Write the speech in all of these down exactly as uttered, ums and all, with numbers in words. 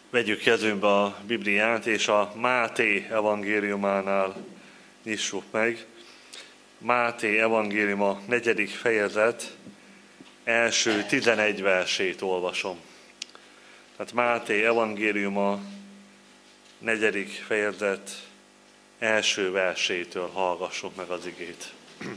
Vegyük kezünkbe a Bibliát, és a Máté evangéliumánál nyissuk meg. Máté evangélium a negyedik fejezet első tizenegy versét olvasom. Tehát Máté evangélium a negyedik fejezet első versétől hallgassuk meg az igét.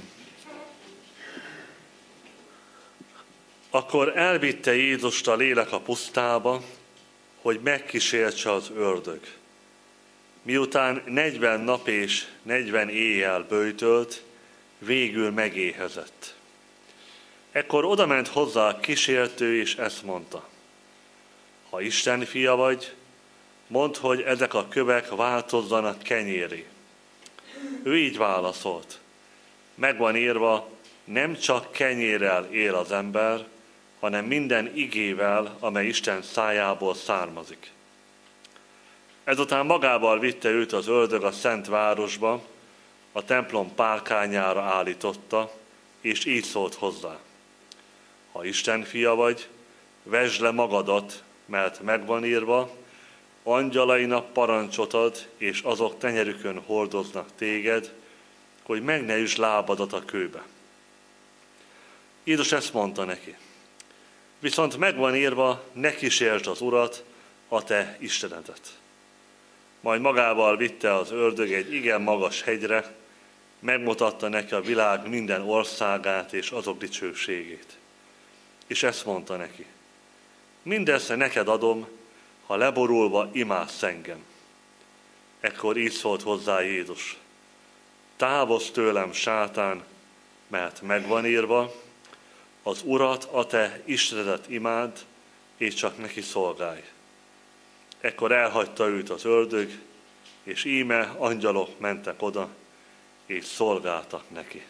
Akkor elvitte Jézust a lélek a pusztába, hogy megkísértse az ördög. Miután negyven nap és negyven éjjel böjtölt, végül megéhezett. Ekkor odament hozzá a kísértő, és ezt mondta: ha Isten fia vagy, mondd, hogy ezek a kövek változzanak kenyérré. Ő így válaszolt: meg van írva, nem csak kenyérrel él az ember, hanem minden igével, amely Isten szájából származik. Ezután magával vitte őt az ördög a szent városba, a templom párkányára állította, és így szólt hozzá: ha Isten fia vagy, vesd le magadat, mert meg van írva, angyalainak parancsot ad, és azok tenyerükön hordoznak téged, hogy meg ne üsd lábadat a kőbe. Jézus ezt mondta neki: viszont meg van írva, ne kísértsd az Urat, a te Istenedet. Majd magával vitte az ördög egy igen magas hegyre, megmutatta neki a világ minden országát és azok dicsőségét. És ezt mondta neki: mindezt neked adom, ha leborulva imádsz engem. Ekkor így szólt hozzá Jézus: távozz tőlem, sátán, mert meg van írva, az Urat, a te Istenedet imádd, és csak neki szolgálj. Ekkor elhagyta őt az ördög, és íme angyalok mentek oda, és szolgáltak neki.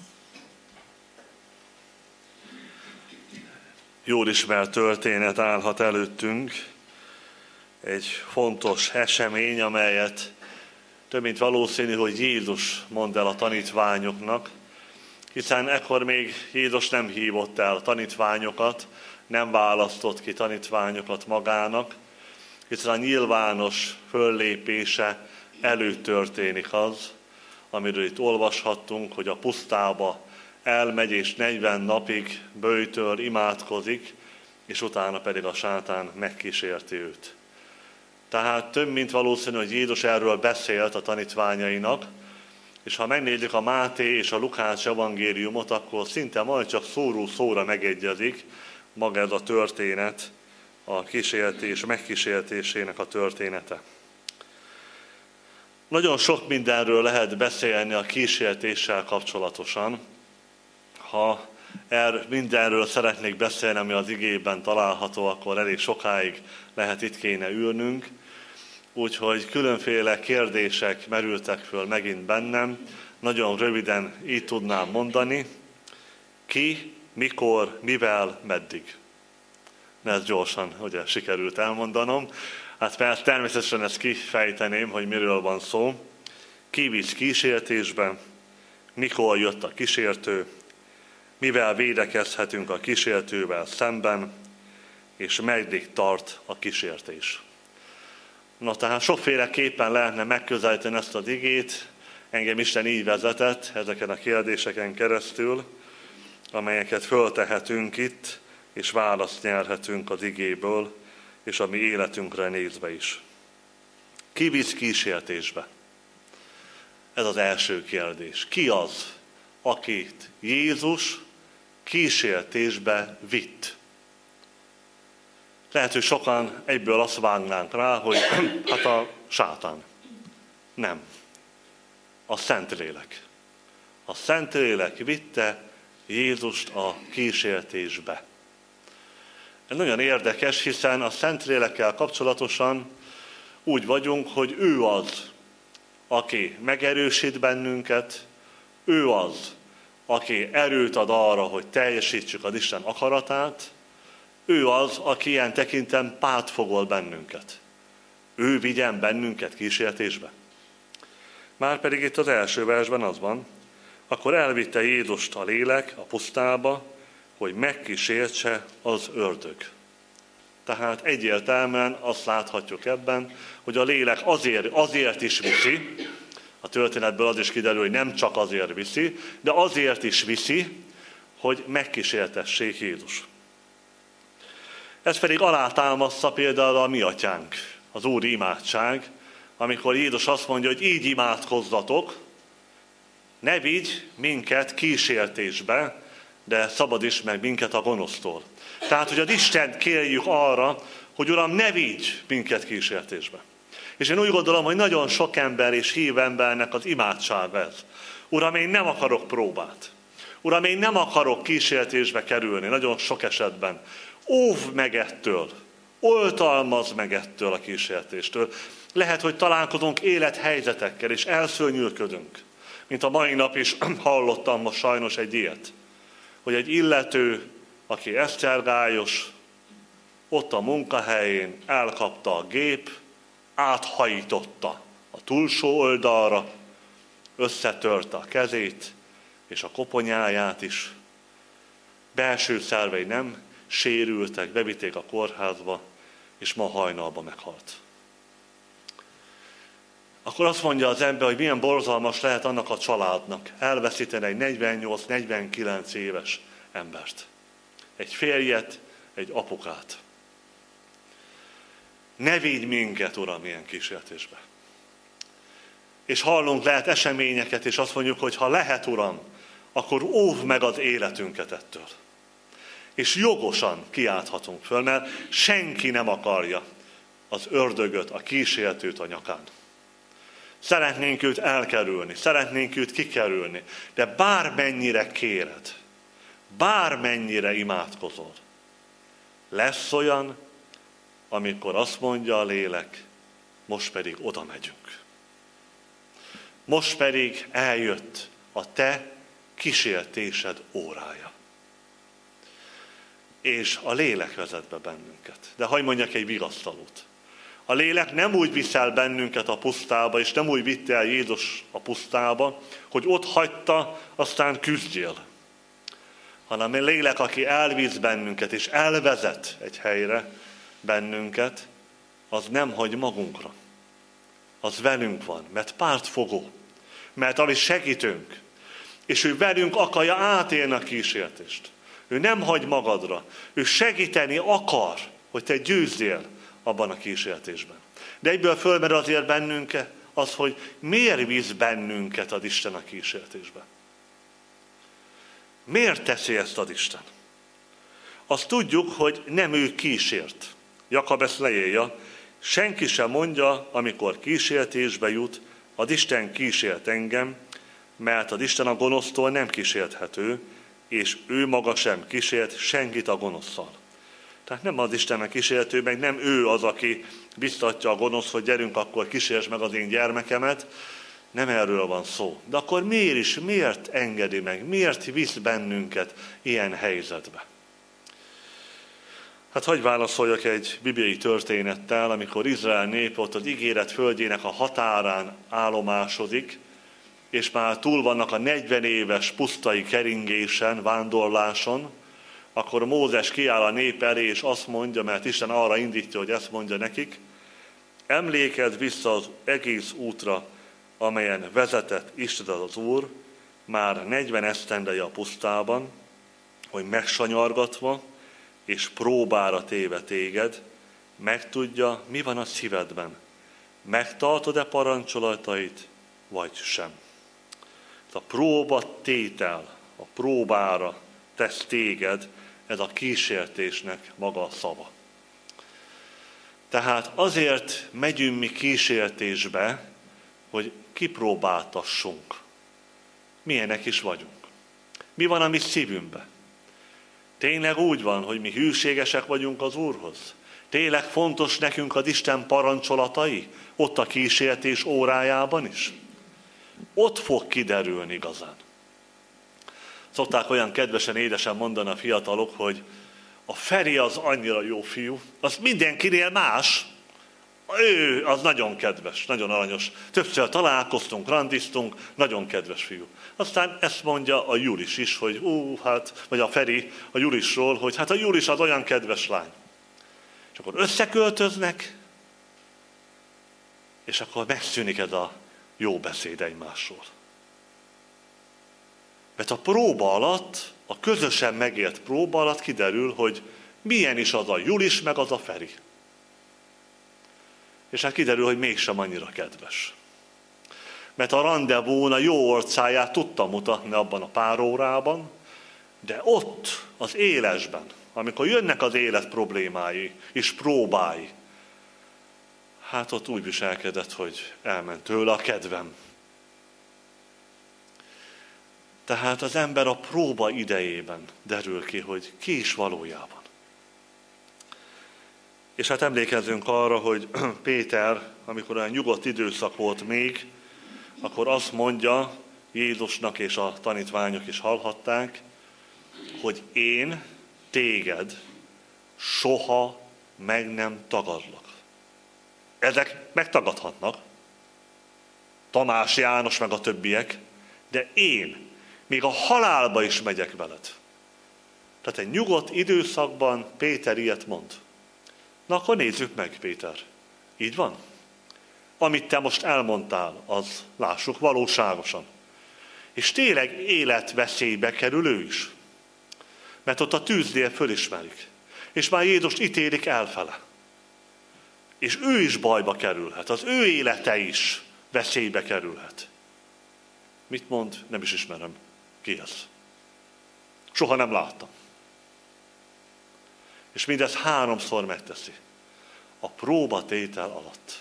Jól ismert történet állhat előttünk, egy fontos esemény, amelyet több mint valószínű, hogy Jézus mond el a tanítványoknak, hiszen ekkor még Jézus nem hívott el tanítványokat, nem választott ki tanítványokat magának, hiszen a nyilvános föllépése előtt történik az, amiről itt olvashattunk, hogy a pusztába elmegy és negyven napig böjtöl, imádkozik, és utána pedig a sátán megkísérti őt. Tehát több mint valószínű, hogy Jézus erről beszélt a tanítványainak, és ha megnézzük a Máté és a Lukács evangéliumot, akkor szinte majd csak szóró szóra megegyezik maga ez a történet, a kísértés, megkísértésének a története. Nagyon sok mindenről lehet beszélni a kísértéssel kapcsolatosan. Ha er mindenről szeretnék beszélni, ami az igében található, akkor elég sokáig lehet itt kéne ülnünk. Úgyhogy különféle kérdések merültek föl megint bennem. Nagyon röviden így tudnám mondani: ki, mikor, mivel, meddig. De ezt gyorsan ugye, sikerült elmondanom. Hát persze természetesen ezt kifejteném, hogy miről van szó. Ki visz kísértésbe, mikor jött a kísértő, mivel védekezhetünk a kísértővel szemben, és meddig tart a kísértés. Na tehát sokféleképpen lehetne megközelíteni ezt az igét, engem Isten így vezetett ezeken a kérdéseken keresztül, amelyeket föltehetünk itt, és választ nyerhetünk az igéből, és a mi életünkre nézve is. Ki visz kísértésbe? Ez az első kérdés. Ki az, akit Jézus kísértésbe vitt? Lehet, hogy sokan egyből azt vágnánk rá, hogy hát a sátán. Nem. A Szentlélek. A Szentlélek vitte Jézust a kísértésbe. Ez nagyon érdekes, hiszen a Szentlélekkel kapcsolatosan úgy vagyunk, hogy ő az, aki megerősít bennünket, ő az, aki erőt ad arra, hogy teljesítsük az Isten akaratát, ő az, aki ilyen tekinten pártfogol bennünket. Ő vigyen bennünket kísértésbe. Márpedig itt az első versben az van: akkor elvitte Jézust a lélek a pusztába, hogy megkísértse az ördög. Tehát egyértelműen azt láthatjuk ebben, hogy a lélek azért, azért is viszi, a történetből az is kiderül, hogy nem csak azért viszi, de azért is viszi, hogy megkísértessék Jézus. Ez pedig alátámasztja például a mi atyánk, az úri imádság, amikor Jézus azt mondja, hogy így imádkozzatok, ne vigy minket kísértésbe, de szabadíts meg minket a gonosztól. Tehát, hogy az Istent kérjük arra, hogy Uram, ne vigy minket kísértésbe. És én úgy gondolom, hogy nagyon sok ember és hív embernek az imádság ez. Uram, én nem akarok próbát. Uram, én nem akarok kísértésbe kerülni, nagyon sok esetben. Óvd meg ettől, oltalmazd meg ettől a kísértéstől. Lehet, hogy találkozunk élethelyzetekkel, és elszörnyűködünk. Mint a mai nap is hallottam most sajnos egy ilyet, hogy egy illető, aki esztergályos, ott a munkahelyén elkapta a gép, áthajította a túlsó oldalra, összetörte a kezét és a koponyáját is. Belső szervei nem sérültek, bevitték a kórházba, és ma hajnalban meghalt. Akkor azt mondja az ember, hogy milyen borzalmas lehet annak a családnak elveszíteni egy negyvennyolc-negyvenkilenc éves embert. Egy férjet, egy apukát. Ne vigy minket, Uram, ilyen kísértésbe. És hallunk lehet eseményeket, és azt mondjuk, hogy ha lehet, Uram, akkor óvd meg az életünket ettől. És jogosan kiálthatunk föl, mert senki nem akarja az ördögöt, a kísértőt a nyakán. Szeretnénk őt elkerülni, szeretnénk őt kikerülni, de bármennyire kéred, bármennyire imádkozol, lesz olyan, amikor azt mondja a lélek, most pedig oda megyünk. Most pedig eljött a te kísértésed órája. És a lélek vezet be bennünket. De hadd mondjak egy vigasztalót. A lélek nem úgy visz el bennünket a pusztába, és nem úgy vitte el Jézus a pusztába, hogy ott hagyta, aztán küzdjél. Hanem a lélek, aki elvisz bennünket, és elvezet egy helyre bennünket, az nem hagy magunkra. Az velünk van, mert pártfogó, mert az segítünk, és ő velünk akarja átélni a kísértést. Ő nem hagy magadra, ő segíteni akar, hogy te győzzél abban a kísértésben. De egyből fölmerül azért bennünket az, hogy miért visz bennünket az Isten a kísértésbe. Miért teszi ezt az Isten? Azt tudjuk, hogy nem ő kísért. Jakab ezt leírja, senki sem mondja, amikor kísértésbe jut, az Isten kísért engem, mert az Isten a gonosztól nem kísérthető, és ő maga sem kísért senkit a gonoszszal. Tehát nem az Istennek kísértő, meg nem ő az, aki biztatja a gonosz, hogy gyerünk, akkor kísérts meg az én gyermekemet. Nem erről van szó. De akkor miért is, miért engedi meg, miért visz bennünket ilyen helyzetbe? Hát hagyj válaszoljak egy bibliai történettel, amikor Izrael nép ott az ígéret földjének a határán állomásodik, és már túl vannak a negyven éves pusztai keringésen, vándorláson, akkor Mózes kiáll a nép elé, és azt mondja, mert Isten arra indítja, hogy ezt mondja nekik, emlékezz vissza az egész útra, amelyen vezetett Isten az Úr, már negyven esztendeje a pusztában, hogy megsanyargatva és próbára téve téged, megtudja, mi van a szívedben. Megtartod-e parancsolatait, vagy sem. A próba tétel, a próbára tesz téged, ez a kísértésnek maga a szava. Tehát azért megyünk mi kísértésbe, hogy kipróbáltassunk. Milyenek is vagyunk. Mi van a mi szívünkben? Tényleg úgy van, hogy mi hűségesek vagyunk az Úrhoz? Tényleg fontos nekünk az Isten parancsolatai? Ott a kísértés órájában is? Ott fog kiderülni igazán. Szokták olyan kedvesen, édesen mondani a fiatalok, hogy a Feri az annyira jó fiú, az mindenkinél más. Ő az nagyon kedves, nagyon aranyos. Többször találkoztunk, randiztunk, nagyon kedves fiú. Aztán ezt mondja a Julis is, hogy ú, hát, vagy a Feri a Julisról, hogy hát a Julis az olyan kedves lány. És akkor összeköltöznek, és akkor megszűnik ez a jó beszéd egymásról. Mert a próba alatt, a közösen megélt próba alatt kiderül, hogy milyen is az a Julis, meg az a Feri. És hát kiderül, hogy mégsem annyira kedves. Mert a randevún a jó orcáját tudta mutatni abban a pár órában, de ott, az élesben, amikor jönnek az élet problémái és próbái, hát ott úgy viselkedett, hogy elment tőle a kedvem. Tehát az ember a próba idejében derül ki, hogy ki is valójában. És hát emlékezzünk arra, hogy Péter, amikor olyan nyugodt időszak volt még, akkor azt mondja Jézusnak, és a tanítványok is hallhatták, hogy én téged soha meg nem tagadlak. Ezek megtagadhatnak, Tamás, János meg a többiek, de én még a halálba is megyek veled. Tehát egy nyugodt időszakban Péter ilyet mond. Na akkor nézzük meg, Péter. Így van? Amit te most elmondtál, az lássuk valóságosan. És tényleg életveszélybe kerül ő is. Mert ott a tűzdél fölismerik. És már Jézust ítélik elfele. És ő is bajba kerülhet. Az ő élete is veszélybe kerülhet. Mit mond? Nem is ismerem. Ki ez? Soha nem láttam. És mindez háromszor megteszi. A próbatétel alatt.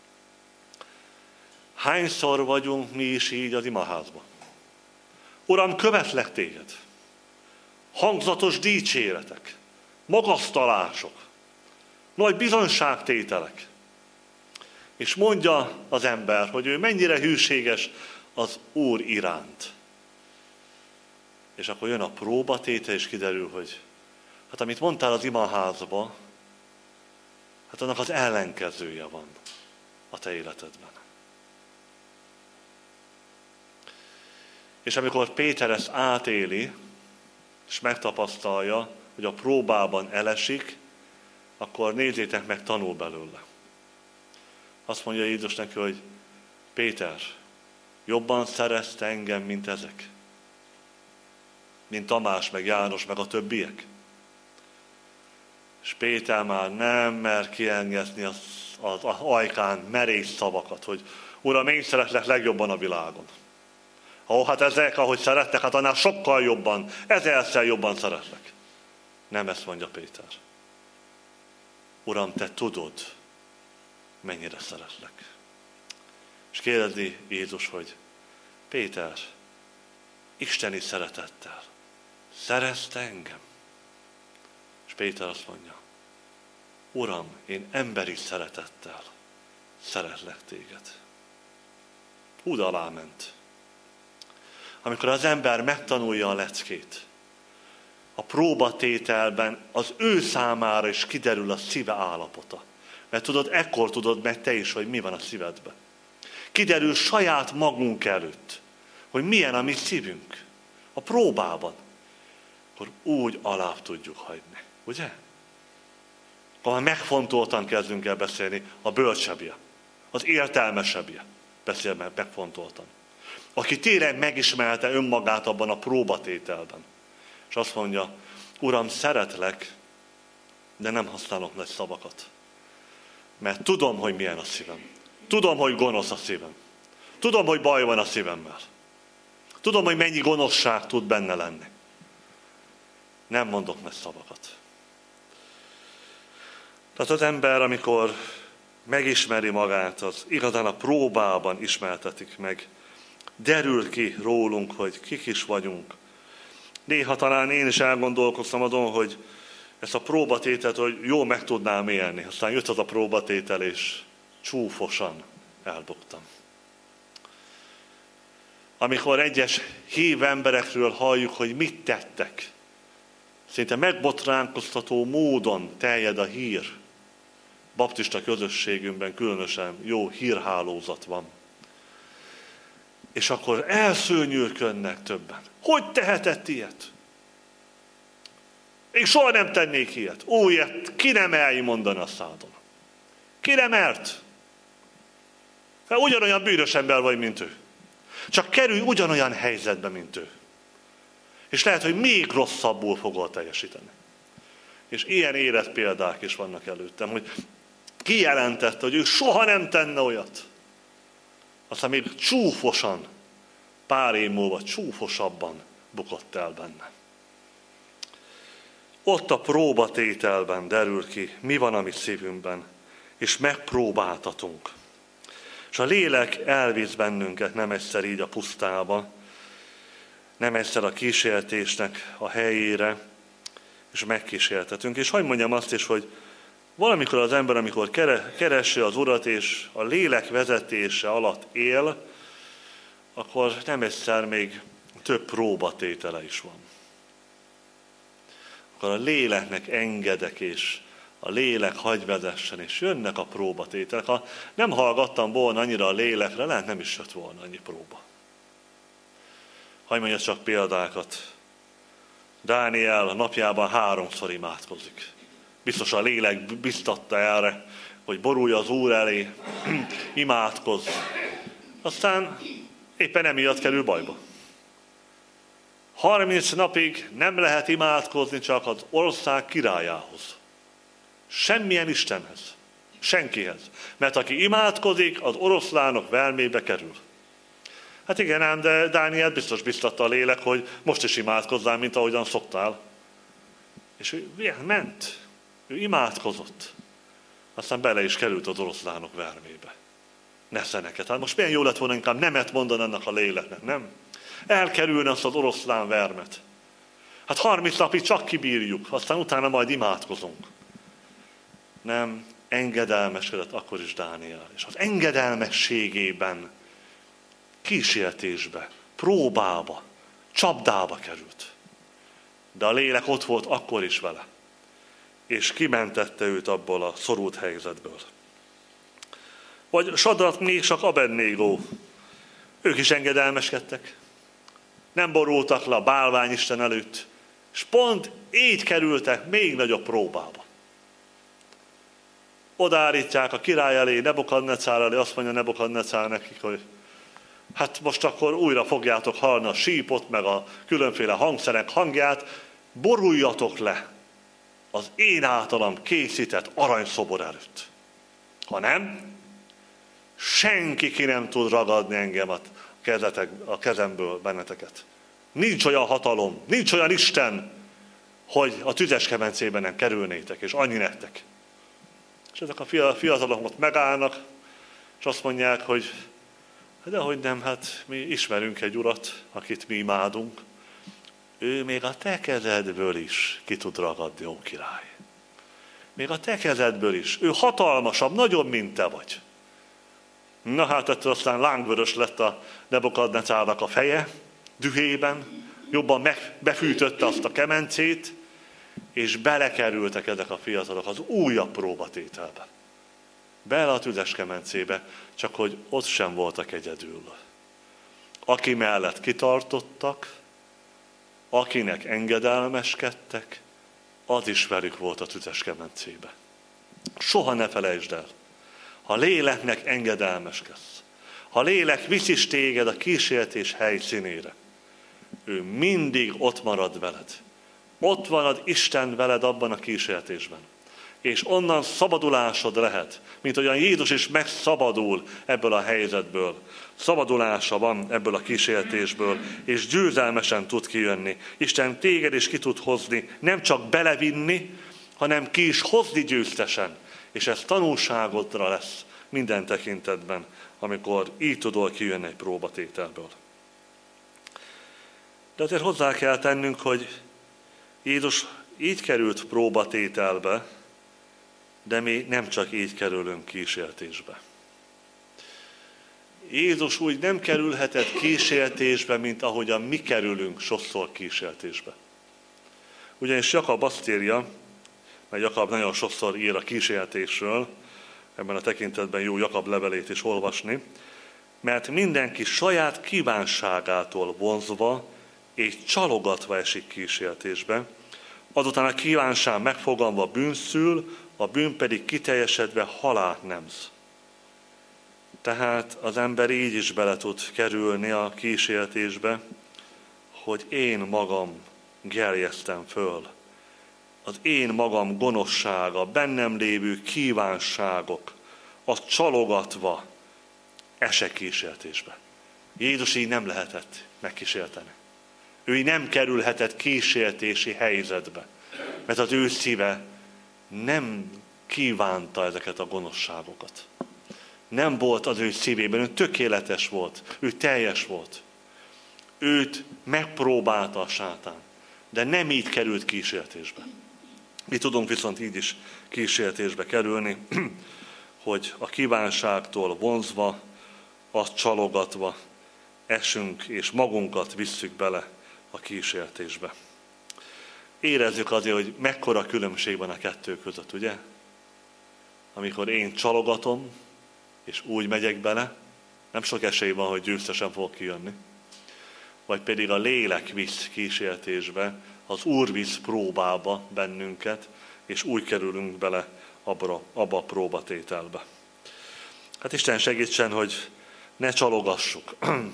Hányszor vagyunk mi is így az imaházban? Uram, követlek téged. Hangzatos dicséretek, magasztalások, nagy bizonyságtételek. És mondja az ember, hogy ő mennyire hűséges az Úr iránt. És akkor jön a próbatétel, és kiderül, hogy hát amit mondtál az imaházba, hát annak az ellenkezője van a te életedben. És amikor Péter ezt átéli, és megtapasztalja, hogy a próbában elesik, akkor nézzétek meg, tanul belőle. Azt mondja Jézus neki, hogy Péter, jobban szerezte engem, mint ezek? Mint Tamás, meg János, meg a többiek? És Péter már nem mer kiengedni az, az, az ajkán merész szavakat, hogy Uram, én szeretlek legjobban a világon. Ó, hát ezek, ahogy szerettek, hát annál sokkal jobban, ezerszer jobban szeretlek. Nem ezt mondja Péter. Uram, te tudod, mennyire szeretlek. És kérdezi Jézus, hogy Péter, isteni szeretettel szerezte engem? És Péter azt mondja, Uram, én emberi szeretettel szeretlek téged. Hú, de alá ment. Amikor az ember megtanulja a leckét, a próbatételben az ő számára is kiderül a szíve állapota. Mert tudod, ekkor tudod meg te is, hogy mi van a szívedben. Kiderül saját magunk előtt, hogy milyen a mi szívünk. A próbában. Akkor úgy alább tudjuk hagyni. Ugye? Akkor megfontoltan kezdünk el beszélni, a bölcsebbje, az értelmesebbje beszél meg megfontoltan. Aki tényleg megismerte önmagát abban a próbatételben. És azt mondja, Uram, szeretlek, de nem használok nagy szavakat. Mert tudom, hogy milyen a szívem. Tudom, hogy gonosz a szívem. Tudom, hogy baj van a szívemmel. Tudom, hogy mennyi gonoszság tud benne lenni. Nem mondok nagy szavakat. Tehát az ember, amikor megismeri magát, az igazán a próbában ismertetik meg. Derül ki rólunk, hogy kik is vagyunk. Néha talán én is elgondolkoztam azon, hogy ezt a próbatételt, hogy jól meg tudnám élni. Aztán jött az a próbatétel, és csúfosan elbuktam. Amikor egyes hív emberekről halljuk, hogy mit tettek, szinte megbotránkoztató módon terjed a hír. Baptista közösségünkben különösen jó hírhálózat van. És akkor elszőnyűrködnek többen. Hogy tehetett ilyet? Én soha nem tennék ilyet. Ó, ilyet ki nem elj mondani a szádon. Ki nem mert? Mert ugyanolyan bűnös ember vagy, mint ő. Csak kerülj ugyanolyan helyzetbe, mint ő. És lehet, hogy még rosszabbul fogod teljesíteni. És ilyen élet példák is vannak előttem, hogy kijelentette, hogy ő soha nem tenne olyat. Aztán még csúfosan, pár év múlva csúfosabban bukott el benne. Ott a próbatételben derül ki, mi van a mi szívünkben, és megpróbáltatunk. És a lélek elvisz bennünket nem egyszer így a pusztába, nem egyszer a kísértésnek a helyére, és megkísértetünk. És hadd mondjam azt is, hogy valamikor az ember, amikor keresi az Urat, és a lélek vezetése alatt él, akkor nem egyszer még több próbatétele is van. Akkor a léleknek engedek, és a lélek hagy vezessen, és jönnek a próbatételek. Ha nem hallgattam volna annyira a lélekre, lehet nem is jött volna annyi próba. Hadd mondja csak példákat. Dániel napjában háromszor imádkozik. Biztos a lélek biztatta erre, hogy borulj az Úr elé, imádkozz. Aztán éppen emiatt kerül bajba. harminc napig nem lehet imádkozni csak az ország királyához. Semmilyen Istenhez. Senkihez. Mert aki imádkozik, az oroszlánok vermébe kerül. Hát igen ám, de Dániel biztos biztatta a lélek, hogy most is imádkozzál, mint ahogyan szoktál. És ő ilyen ment. Ő imádkozott. Aztán bele is került az oroszlánok vermébe. Neszeneket. Hát most milyen jó lett volna inkább nemet mondani annak a léleknek, nem? Elkerülne azt az oroszlán vermet. Hát harminc napig csak kibírjuk, aztán utána majd imádkozunk. Nem, engedelmeskedett akkor is Dániel. És az engedelmességében kísértésbe, próbába, csapdába került. De a lélek ott volt akkor is vele. És kimentette őt abból a szorult helyzetből. Vagy Sadrak, Mésak, Abednégó. Ők is engedelmeskedtek. Nem borultak le a bálványisten előtt. És pont így kerültek még nagyobb próbába. Odaállítják a király elé, Nebukadnecár elé, azt mondja Nebukadnecár nekik, hogy hát most akkor újra fogjátok hallani a sípot, meg a különféle hangszerek hangját, boruljatok le az én általam készített aranyszobor előtt. Ha nem, senki ki nem tud ragadni engem a, kezetek, a kezemből benneteket. Nincs olyan hatalom, nincs olyan Isten, hogy a tüzes kemencében nem kerülnétek, és annyi nektek. És ezek a fiatalok ott megállnak, és azt mondják, hogy de hogy nem, hát mi ismerünk egy urat, akit mi imádunk. Ő még a te kezedből is ki tud ragadni, ó király. Még a te kezedből is. Ő hatalmasabb, nagyobb, mint te vagy. Na hát ettől aztán lángvörös lett a Nebukadnecárnak a feje, dühében, jobban meg, befűtötte azt a kemencét, és belekerültek ezek a fiatalok az újabb próbatételbe. Bele a tüzes kemencébe, csak hogy ott sem voltak egyedül. Aki mellett kitartottak, akinek engedelmeskedtek, az is velük volt a tüzes kemencébe. Soha ne felejtsd el, ha léleknek engedelmeskedsz, ha lélek visz is téged a kísértés helyszínére, ő mindig ott marad veled. Ott van az Isten veled abban a kísértésben. És onnan szabadulásod lehet, mint olyan Jézus is megszabadul ebből a helyzetből. Szabadulása van ebből a kísértésből, és győzelmesen tud kijönni. Isten téged is ki tud hozni, nem csak belevinni, hanem ki is hozni győztesen. És ez tanulságodra lesz minden tekintetben, amikor így tudol kijönni egy próbatételből. De azért hozzá kell tennünk, hogy Jézus így került próbatételbe, de mi nem csak így kerülünk kísértésbe. Jézus úgy nem kerülhetett kísértésbe, mint ahogyan mi kerülünk sokszor kísértésbe. Ugyanis Jakab azt írja, mert Jakab nagyon sokszor ír a kísértésről, ebben a tekintetben jó Jakab levelét is olvasni, mert mindenki saját kívánságától vonzva és csalogatva esik kísértésbe, Azután a kívánság megfogalmazva bűn szül, a bűn pedig kiteljesedve halált nemz. Tehát az ember így is bele tud kerülni a kísértésbe, hogy én magam gerjesztem föl. Az én magam gonoszsága, bennem lévő kívánságok, az csalogatva esek kísértésbe. Jézus így nem lehetett megkísérteni. Ő így nem kerülhetett kísértési helyzetbe, mert az ő szíve nem kívánta ezeket a gonoszságokat. Nem volt az ő szívében, ő tökéletes volt, ő teljes volt. Őt megpróbálta a sátán, de nem így került kísértésbe. Mi tudunk viszont így is kísértésbe kerülni, hogy a kívánságtól vonzva, azt csalogatva esünk, és magunkat visszük bele a kísértésbe. Érezzük azért, hogy mekkora különbség van a kettő között, ugye? Amikor én csalogatom, és úgy megyek bele, nem sok esély van, hogy győztesen fogok kijönni. Vagy pedig a lélek visz kísértésbe, az Úr visz próbába bennünket, és úgy kerülünk bele abba, abba a próbatételbe. Hát Isten segítsen, hogy ne csalogassuk.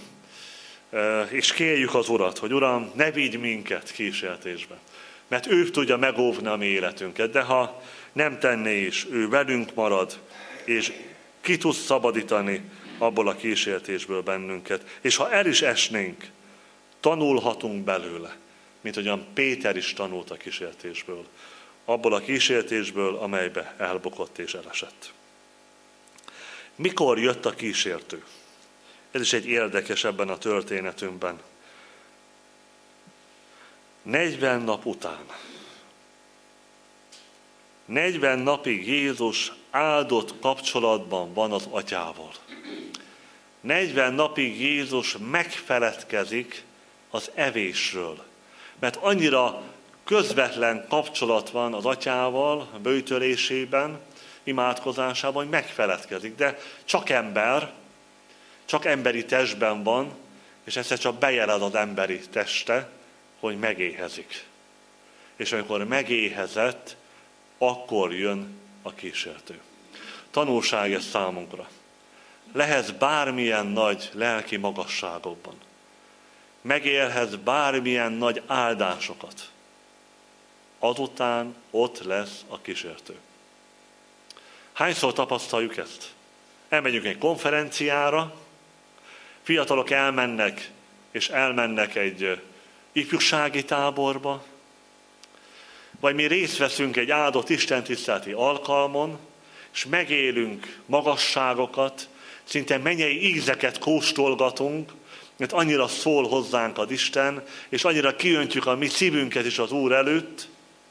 És kérjük az Urat, hogy Uram, ne vigy minket kísértésbe. Mert ő tudja megóvni a mi életünket, de ha nem tenné is, ő velünk marad, és ki tud szabadítani abból a kísértésből bennünket. És ha el is esnénk, tanulhatunk belőle, mint ahogyan Péter is tanult a kísértésből. Abból a kísértésből, amelybe elbukott és elesett. Mikor jött a kísértő? Ez is egy érdekes ebben a történetünkben. negyven nap után. negyven napig Jézus áldott kapcsolatban van az atyával. negyven napig Jézus megfeledkezik az evésről. Mert annyira közvetlen kapcsolat van az atyával, a böjtölésében, imádkozásában, hogy megfeledkezik. De csak ember, csak emberi testben van, és egyszer csak bejeled az emberi teste, hogy megéhezik. És amikor megéhezett, akkor jön a kísértő. Tanulság ez számunkra. Lehetsz bármilyen nagy lelki magasságokban. Megélhetsz bármilyen nagy áldásokat. Azután ott lesz a kísértő. Hányszor tapasztaljuk ezt? Elmegyünk egy konferenciára, fiatalok elmennek, és elmennek egy ifjúsági táborba, vagy mi részt veszünk egy áldott istentiszteleti alkalmon, és megélünk magasságokat, szinte mennyei ízeket kóstolgatunk, mert annyira szól hozzánk az Isten, és annyira kiöntjük a mi szívünket is az Úr előtt,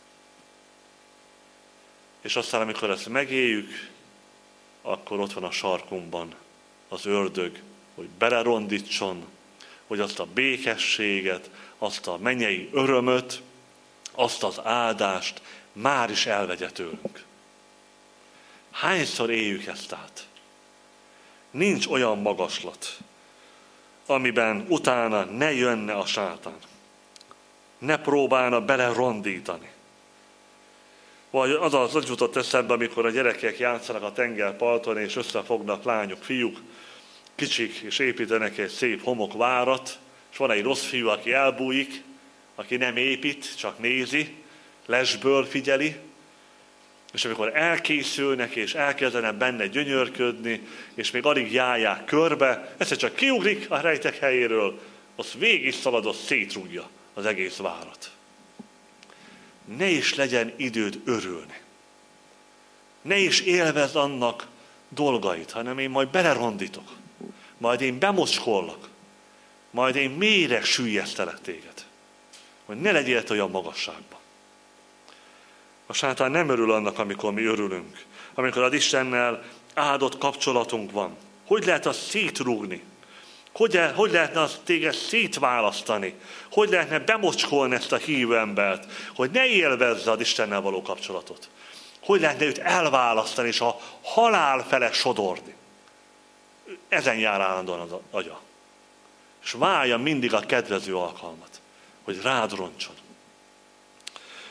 és aztán, amikor ezt megéljük, akkor ott van a sarkunkban az ördög, hogy belerondítson, hogy azt a békességet, azt a mennyei örömöt, azt az áldást már is elvegye tőlünk. Hányszor éljük ezt át? Nincs olyan magaslat, amiben utána ne jönne a sátán. Ne próbálna belerondítani. Vagy az az, az jutott eszembe, amikor a gyerekek játszanak a tengerparton, és összefognak lányok, fiúk, kicsik, és építenek egy szép homokvárat, és van egy rossz fiú, aki elbújik, aki nem épít, csak nézi, lesből figyeli, és amikor elkészülnek, és elkezdenek benne gyönyörködni, és még alig járják körbe, egyszer csak kiugrik a rejtek helyéről, az végig szalad, az szétrúgja az egész várat. Ne is legyen időd örülni. Ne is élvezd annak dolgait, hanem én majd belerondítok. Majd én bemocskollak. Majd én mélyre süllyesztelek téged. Hogy ne legyél olyan magasságban. A sátán nem örül annak, amikor mi örülünk. Amikor az Istennel áldott kapcsolatunk van. Hogy lehet azt szétrúgni? Hogy, hogy lehetne azt téged szétválasztani? Hogy lehetne bemocskolni ezt a hívő embert? Hogy ne élvezze az Istennel való kapcsolatot? Hogy lehetne őt elválasztani és a halál fele sodorni? Ezen jár állandóan az agya. És várja mindig a kedvező alkalmat, hogy rád roncson.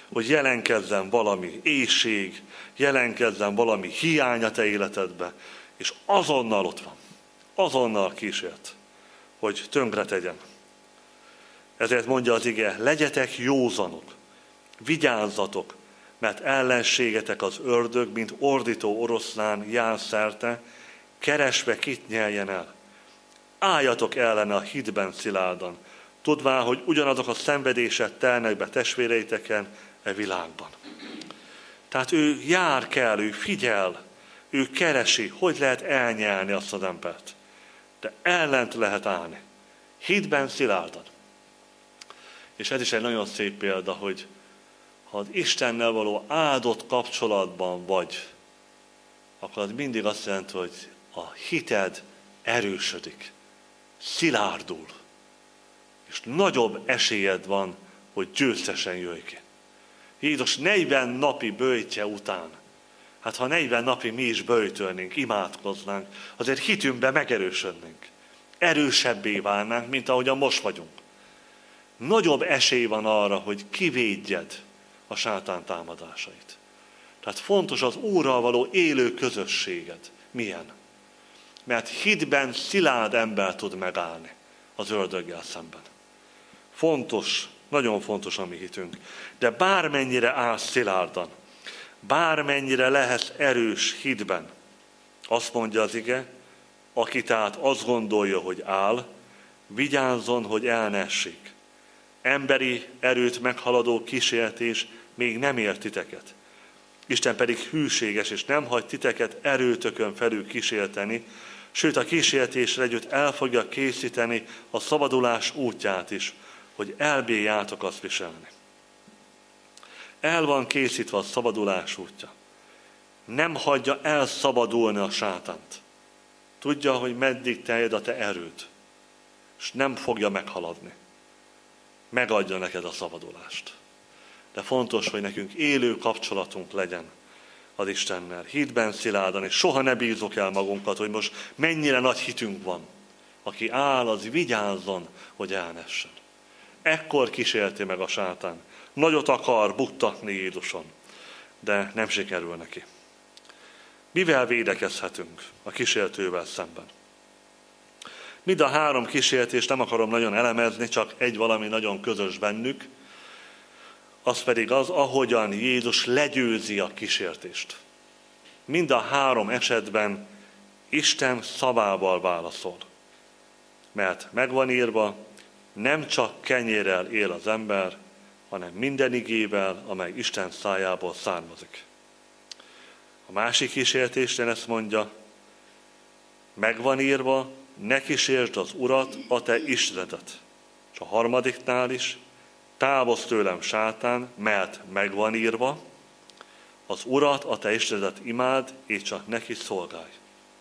hogy jelenkezzen valami éhség, jelenkezzen valami hiány a te életedbe, és azonnal ott van, azonnal kísért, hogy tönkre tegyen. Ezért mondja az ige, legyetek józanok, vigyázzatok, mert ellenségetek az ördög, mint ordító oroszlán jár szerte, keresve kit nyeljen el. Álljatok ellene a hitben szilárdan, tudván, hogy ugyanazok a szenvedések telnek be testvéreiteken e világban. Tehát ő jár kell, ő figyel, ő keresi, hogy lehet elnyelni azt az embert. De ellent lehet állni. Hitben szilárdan. És ez is egy nagyon szép példa, hogy ha az Istennel való áldott kapcsolatban vagy, akkor az mindig azt jelenti, hogy a hited erősödik, szilárdul, és nagyobb esélyed van, hogy győztesen jöjj ki. Jézus negyven napi böjtje után, hát ha negyven napi mi is böjtölnénk, imádkoznánk, azért hitünkbe megerősödnénk. Erősebbé válnánk, mint ahogyan most vagyunk. Nagyobb esély van arra, hogy kivédjed a sátán támadásait. Tehát fontos az Úrral való élő közösséged. Milyen? Mert hitben szilárd ember tud megállni az ördöggel szemben. Fontos, nagyon fontos a mi hitünk. De bármennyire állsz szilárdan, bármennyire lehetsz erős hitben, azt mondja az ige, aki tehát azt gondolja, hogy áll, vigyázzon, hogy el ne essék. Emberi erőt meghaladó kísértés még nem ér titeket. Isten pedig hűséges, és nem hagy titeket erőtökön felül kísérteni, sőt a kísértésre együtt el fogja készíteni a szabadulás útját is, hogy elbírjátok azt viselni. El van készítve a szabadulás útja. Nem hagyja elszabadulni a sátánt. Tudja, hogy meddig terjed a te erőd, és nem fogja meghaladni. Megadja neked a szabadulást. De fontos, hogy nekünk élő kapcsolatunk legyen az Istennel. Hitben szilárdan, és soha ne bízzuk el magunkat, hogy most mennyire nagy hitünk van. Aki áll, az vigyázzon, hogy elnessen. Ekkor kísérti meg a sátán. Nagyot akar buktatni Jézuson, de nem sikerül neki. Mivel védekezhetünk a kísértővel szemben? Mind a három kísértést nem akarom nagyon elemezni, csak egy valami nagyon közös bennük, az pedig az, ahogyan Jézus legyőzi a kísértést. Mind a három esetben Isten szavával válaszol. Mert megvan írva, nem csak kenyérrel él az ember, hanem minden igével, amely Isten szájából származik. A másik kísértésnél ezt mondja, megvan írva, ne kísérsd az Urat, a te Istenedet. És a harmadiknál is, távozz tőlem sátán, mert megvan írva, az Urat, a te Istenedet imád, és csak neki szolgálj.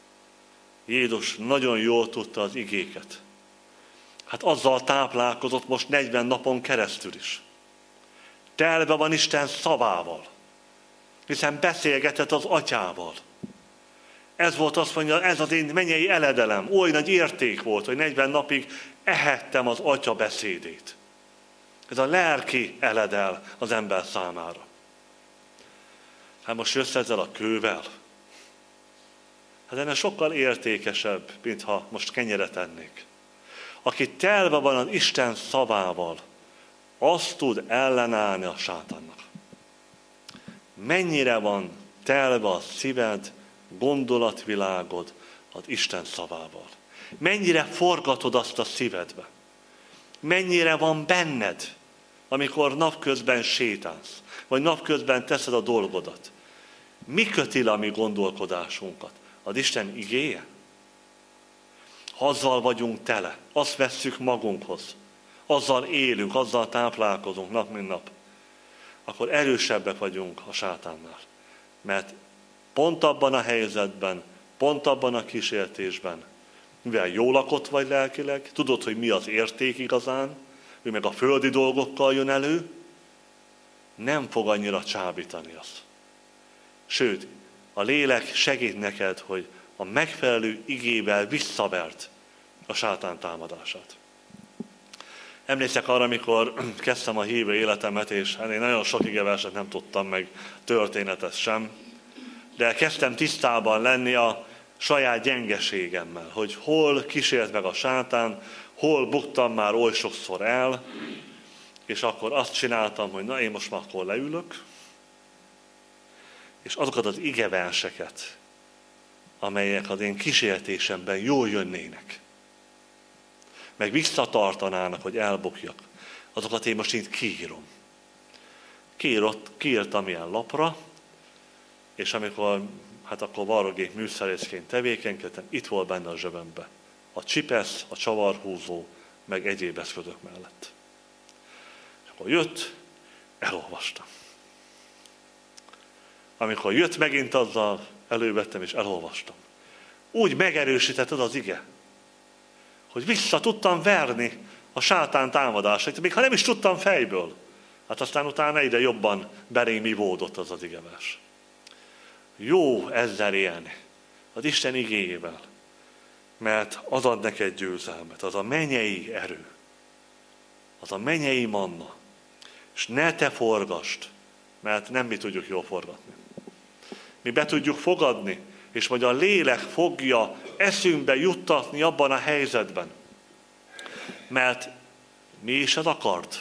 Jézus nagyon jól tudta az igéket. Hát azzal táplálkozott most negyven napon keresztül is. Telve van Isten szavával, hiszen beszélgetett az atyával. Ez volt azt mondja, ez az én mennyei eledelem, oly nagy érték volt, hogy negyven napig ehettem az atya beszédét. Ez a lelki eledel az ember számára. Hát most jössz ezzel a kővel. Hát ennél sokkal értékesebb, mintha most kenyeret ennék. Aki telve van az Isten szavával, azt tud ellenállni a sátánnak. Mennyire van telve a szíved, gondolatvilágod az Isten szavával. Mennyire forgatod azt a szívedbe. Mennyire van benned, amikor napközben sétálsz, vagy napközben teszed a dolgodat. Mi köti le a mi gondolkodásunkat? Az Isten igéje? Azzal vagyunk tele, azt vesszük magunkhoz, azzal élünk, azzal táplálkozunk nap mint nap, akkor erősebbek vagyunk a sátánnál. Mert pont abban a helyzetben, pont abban a kísértésben, mivel jól lakott vagy lelkileg, tudod, hogy mi az érték igazán, ő meg a földi dolgokkal jön elő, nem fog annyira csábítani azt. Sőt, a lélek segít neked, hogy a megfelelő igével visszavert a sátán támadását. Emlékszek arra, amikor kezdtem a hívő életemet, és hát én nagyon sok igeverset nem tudtam, meg történetet sem, de kezdtem tisztában lenni a saját gyengeségemmel, hogy hol kísért meg a sátán, hol buktam már oly sokszor el, és akkor azt csináltam, hogy na én most már akkor leülök, és azokat az igeverseket, amelyek az én kísértésemben jól jönnének, meg visszatartanának, hogy elbukjak, azokat én most így kiírom. Kiírott, kiírtam ilyen lapra, és amikor, hát akkor varrogék műszerészként tevékenykedtem, itt volt benne a zsebembe. A csipesz, a csavarhúzó, meg egyéb eszközök mellett. És akkor jött, elolvastam. Amikor jött megint azzal, elővettem és elolvastam. Úgy megerősített az ige, hogy vissza tudtam verni a sátán támadásait, még ha nem is tudtam fejből. Hát aztán utána egyre jobban belém ivódott az az igevers. Jó ezzel élni, az Isten igéjével, mert az ad neked győzelmet, az a mennyei erő, az a mennyei manna, és ne te forgasd, mert nem mi tudjuk jól forgatni. Mi be tudjuk fogadni, és majd a lélek fogja eszünkbe juttatni abban a helyzetben. Mert mi is az a kard?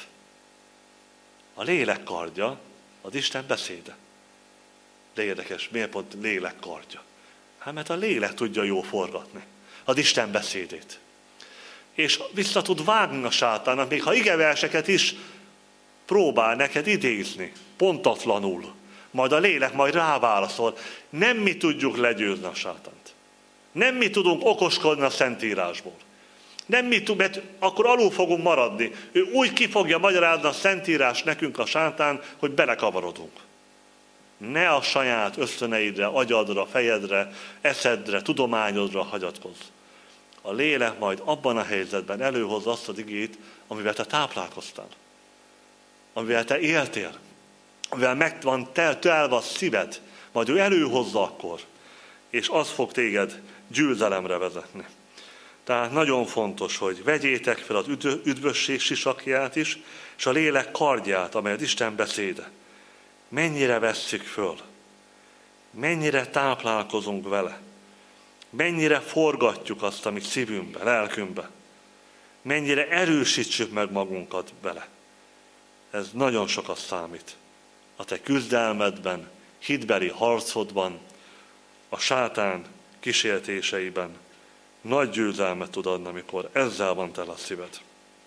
A lélek kardja, az Isten beszéde. De érdekes, miért pont lélek kardja? Hát mert a lélek tudja jól forgatni az Isten beszédét. És vissza tud vágni a sátának, még ha igeverseket is próbál neked idézni, pontatlanul. Majd a lélek majd ráválaszol. Nem mi tudjuk legyőzni a sátánt. Nem mi tudunk okoskodni a Szentírásból. Nem mi tudunk, mert akkor alul fogunk maradni. Ő úgy ki fogja magyarázni a Szentírás nekünk a sátán, hogy belekavarodunk. Ne a saját ösztöneidre, agyadra, fejedre, eszedre, tudományodra hagyatkozz. A lélek majd abban a helyzetben előhozza azt az igét, amivel te táplálkoztál. Amivel te éltél. Amivel meg van telve a szíved, majd ő előhozza akkor, és az fog téged győzelemre vezetni. Tehát nagyon fontos, hogy vegyétek fel az üdvösség sisakját is, és a lélek kardját, amelyet Isten beszéde. Mennyire vesszük föl, mennyire táplálkozunk vele, mennyire forgatjuk azt, amit szívünkbe, lelkünkbe, mennyire erősítsük meg magunkat vele. Ez nagyon sokat számít. A te küzdelmedben, hitbeli harcodban, a sátán kísértéseiben nagy győzelmet tud adni, amikor ezzel van tele a szíved.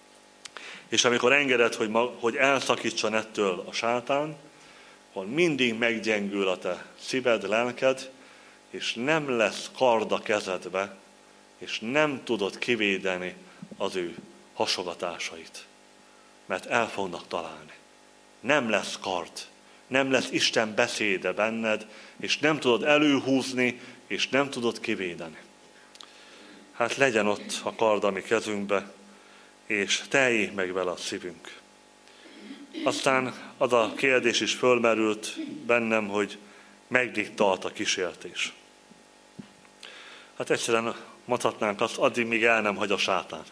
És amikor engeded, hogy, ma, hogy elszakítson ettől a sátán, akkor mindig meggyengül a te szíved, lelked, és nem lesz kard a kezedbe, és nem tudod kivédeni az ő hasogatásait. Mert el fognak találni. Nem lesz kard, nem lesz Isten beszéde benned, és nem tudod előhúzni, és nem tudod kivédeni. Hát legyen ott a kard a mi kezünkbe, és teljék meg vele a szívünk. Aztán az a kérdés is fölmerült bennem, hogy meddig tart a kísértés. Hát egyszerűen mondhatnánk azt, addig, míg el nem hagy a sátán.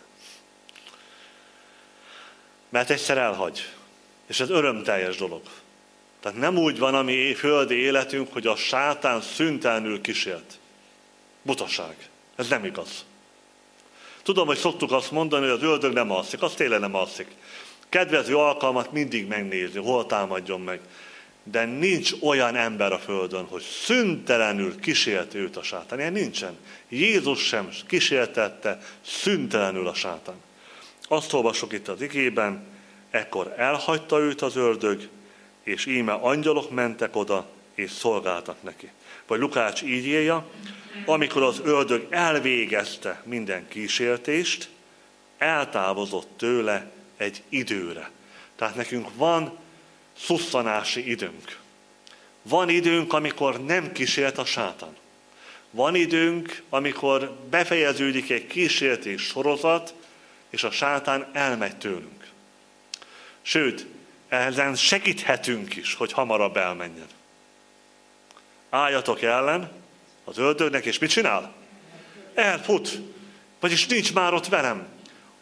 Mert egyszer elhagy, és ez örömteljes dolog. Tehát nem úgy van a mi földi életünk, hogy a sátán szüntelenül kísért. Butaság. Ez nem igaz. Tudom, hogy szoktuk azt mondani, hogy az ördög nem alszik, az tényleg nem alszik. Kedvező alkalmat mindig megnézni, hol támadjon meg. De nincs olyan ember a földön, hogy szüntelenül kísért őt a sátán. Ilyen nincsen. Jézus sem kísértette szüntelenül a sátán. Azt olvasok itt az igében, ekkor elhagyta őt az ördög, és íme angyalok mentek oda, és szolgáltak neki. Vagy Lukács így írja, amikor az ördög elvégezte minden kísértést, eltávozott tőle egy időre. Tehát nekünk van szusszanási időnk. Van időnk, amikor nem kísért a sátán. Van időnk, amikor befejeződik egy kísértés sorozat, és a sátán elmegy tőlünk. Sőt, ezen segíthetünk is, hogy hamarabb elmenjen. Álljatok ellen az ördögnek, és mit csinál? Elfut. Vagyis nincs már ott velem.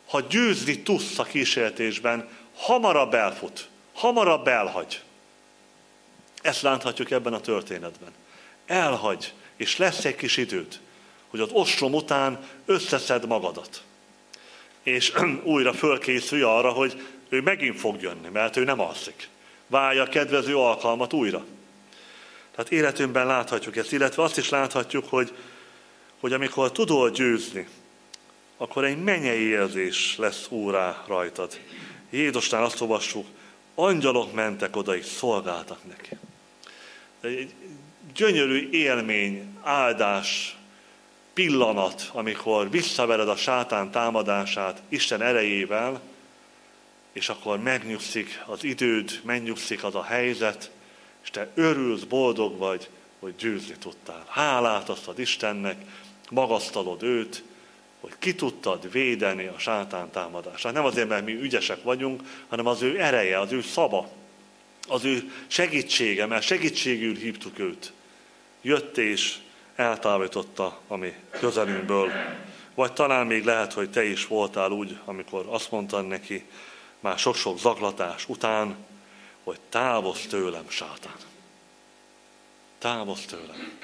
ha győzni tudsz a kísértésben, hamarabb elfut, hamarabb elhagy. Ezt láthatjuk ebben a történetben. Elhagy, és lesz egy kis időd, hogy az ostrom után összeszed magadat. És újra fölkészülj arra, hogy ő megint fog jönni, mert ő nem alszik. Várja a kedvező alkalmat újra. Tehát életünkben láthatjuk ezt, illetve azt is láthatjuk, hogy, hogy amikor tudod győzni, akkor egy mennyei érzés lesz úrrá rajtad. Jézusnál azt olvassuk, angyalok mentek oda, és szolgáltak neki. Egy gyönyörű élmény, áldás, pillanat, amikor visszavered a sátán támadását Isten erejével, és akkor megnyugszik az időd, megnyugszik az a helyzet, és te örülsz, boldog vagy, hogy győzni tudtál. Hálát adtad Istennek, magasztalod őt, hogy ki tudtad védeni a sátán támadását. Nem azért, mert mi ügyesek vagyunk, hanem az ő ereje, az ő szava, az ő segítsége, mert segítségül hívtuk őt. Jött és eltávolította a mi közelünkből. Vagy talán még lehet, hogy te is voltál úgy, amikor azt mondtad neki, már sok-sok zaklatás után, hogy távozz tőlem, sátán. Távozz tőlem.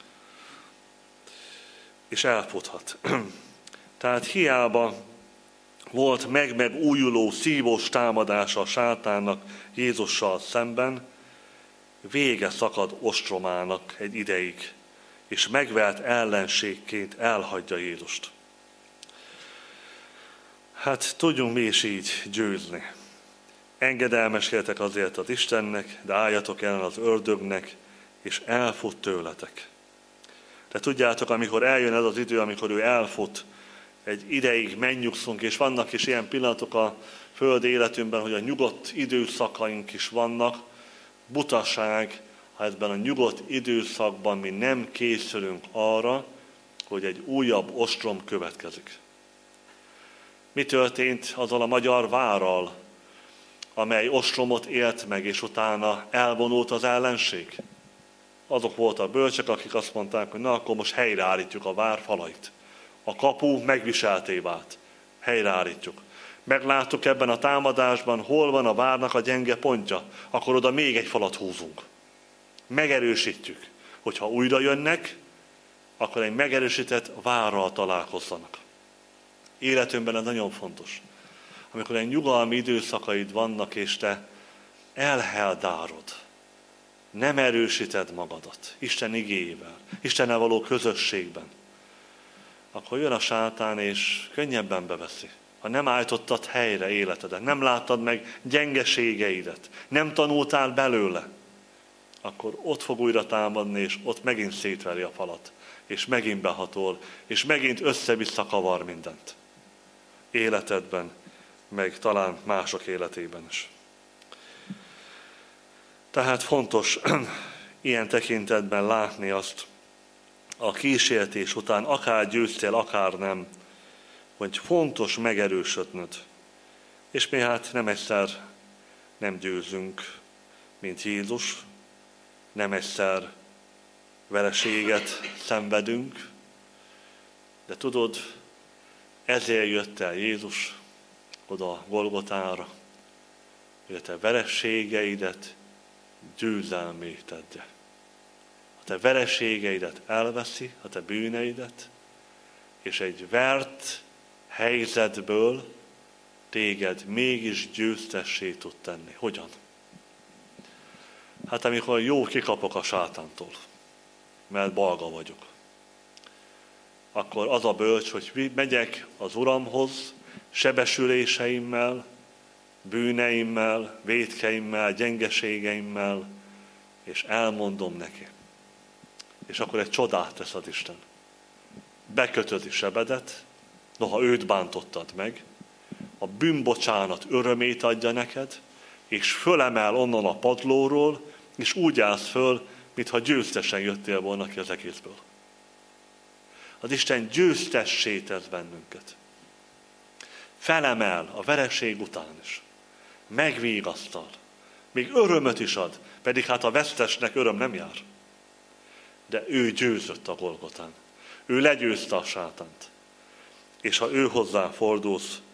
És elfuthat. Tehát hiába volt meg-meg újuló, szívós támadása a sátánnak Jézussal szemben, vége szakad ostromának egy ideig, és megvert ellenségként elhagyja Jézust. Hát tudjunk mi is így győzni. Engedelmeskedjetek azért az Istennek, de álljatok ellen az ördögnek, és elfut tőletek. De tudjátok, amikor eljön ez az idő, amikor ő elfut, egy ideig megnyugszunk, és vannak is ilyen pillanatok a földi életünkben, hogy a nyugodt időszakaink is vannak. Butaság, ha ebben a nyugodt időszakban mi nem készülünk arra, hogy egy újabb ostrom következik. Mi történt azzal a magyar várral, amely ostromot élt meg, és utána elvonult az ellenség? Azok voltak bölcsek, akik azt mondták, hogy na, akkor most helyreállítjuk a vár falait. A kapu megviselté vált. Helyreállítjuk. Megláttuk ebben a támadásban, hol van a várnak a gyenge pontja, akkor oda még egy falat húzunk. Megerősítjük, hogyha újra jönnek, akkor egy megerősített várral találkozzanak. Életünkben ez nagyon fontos. Amikor egy nyugalmi időszakaid vannak, és te elheldárod, nem erősíted magadat Isten igéjével, Istennel való közösségben, akkor jön a sátán, és könnyebben beveszi. Ha nem állítottad helyre életedet, nem láttad meg gyengeségeidet, nem tanultál belőle, akkor ott fog újra támadni, és ott megint szétveri a falat, és megint behatol, és megint össze-vissza kavar mindent. Életedben, meg talán mások életében is. Tehát fontos ilyen tekintetben látni azt, a kísértés után, akár győztél, akár nem, hogy fontos megerősödnöd. És mi hát nem egyszer nem győzünk, mint Jézus, nem egyszer vereséget szenvedünk, de tudod, ezért jött el Jézus oda Golgotára, hogy a te vereségeidet győzelmé tedje. A te vereségeidet elveszi, a te bűneidet, és egy vert helyzetből téged mégis győztessé tud tenni. Hogyan? Hát amikor jó kikapok a sátántól, mert balga vagyok, akkor az a bölcs, hogy megyek az Uramhoz sebesüléseimmel, bűneimmel, vétkeimmel, gyengeségeimmel, és elmondom neki. És akkor egy csodát tesz az Isten. Bekötödi sebedet, noha őt bántottad meg, a bűnbocsánat örömét adja neked, és fölemel onnan a padlóról, és úgy állsz föl, mintha győztesen jöttél volna ki az egészből. Az Isten győztessé tesz bennünket. Felemel a vereség után is. Megvigasztal. Még örömöt is ad, pedig hát a vesztesnek öröm nem jár. De ő győzött a Golgotán. Ő legyőzte a sátánt. És ha ő hozzá fordulsz,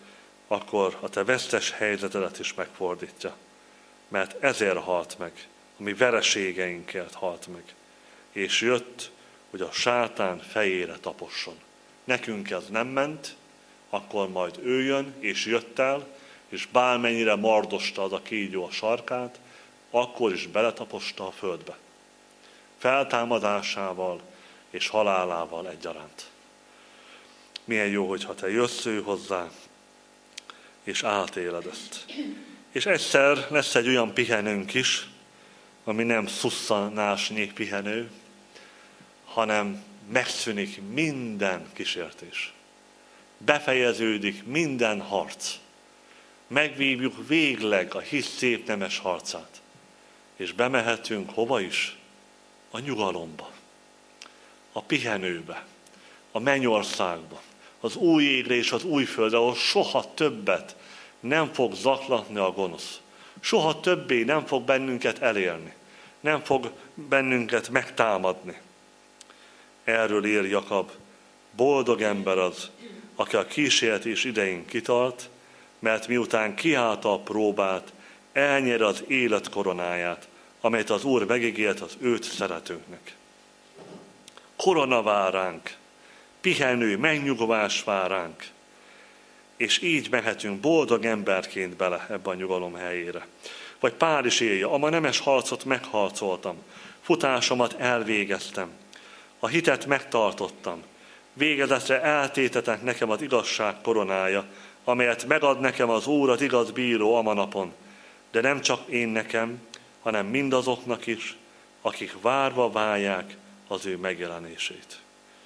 akkor a te vesztes helyzetedet is megfordítja. Mert ezért halt meg, a mi vereségeinkért halt meg. És jött, hogy a sátán fejére taposson. Nekünk ez nem ment, akkor majd ő jön, és jött el, és bármennyire mardosta az a kígyó a sarkát, akkor is beletaposta a földbe. Feltámadásával és halálával egyaránt. Milyen jó, hogyha te jössz ő hozzá, és átéled ezt. És egyszer lesz egy olyan pihenőnk is, ami nem szusszanásnyi pihenő, hanem megszűnik minden kísértés. Befejeződik minden harc. Megvívjuk végleg a hisz szép nemes harcát. És bemehetünk hova is? A nyugalomba, a pihenőbe, a mennyországba, az új égre és az új földre, ahol soha többet nem fog zaklatni a gonosz. Soha többé nem fog bennünket elérni, nem fog bennünket megtámadni. Erről ír Jakab, boldog ember az, aki a kísértés idején kitart, mert miután kiállta a próbát, elnyer az élet koronáját, amelyet az Úr megígért az őt szeretőknek. Korona vár ránk, pihenő, megnyugvás vár ránk, és így mehetünk boldog emberként bele ebbe a nyugalom helyére. Vagy Pál is írja, a ma nemes harcot megharcoltam, futásomat elvégeztem, a hitet megtartottam, végezetre eltétetek nekem az igazság koronája, amelyet megad nekem az Úr, az igaz bíró a manapon, de nem csak én nekem, hanem mindazoknak is, akik várva várják az ő megjelenését.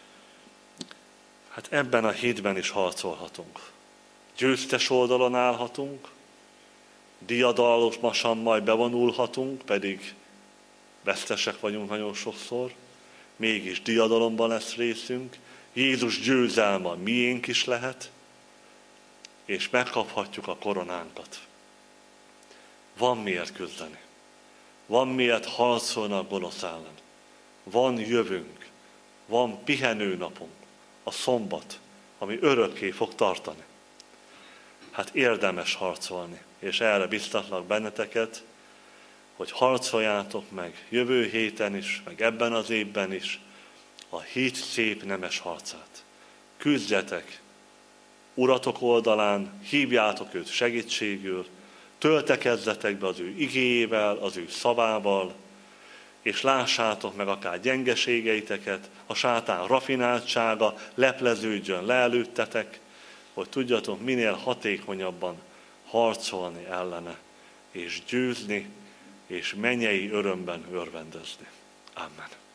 Hát ebben a hitben is harcolhatunk. Győztes oldalon állhatunk, diadalosan majd bevonulhatunk, pedig vesztesek vagyunk nagyon sokszor, mégis diadalomban lesz részünk, Jézus győzelme miénk is lehet, és megkaphatjuk a koronánkat. Van miért küzdeni. Van miért harcolni a gonosz ellen. Van jövőnk, van pihenőnapunk, a szombat, ami örökké fog tartani. Hát érdemes harcolni, és erre biztatlak benneteket, hogy harcoljátok meg jövő héten is, meg ebben az évben is a hit szép nemes harcát. Küzdjetek Uratok oldalán, hívjátok őt segítségül, töltekezzetek be az ő igéjével, az ő szavával, és lássátok meg akár gyengeségeiteket, a sátán rafináltsága lepleződjön le előttetek, hogy tudjatok minél hatékonyabban harcolni ellene, és győzni, és mennyei örömben örvendezni. Amen.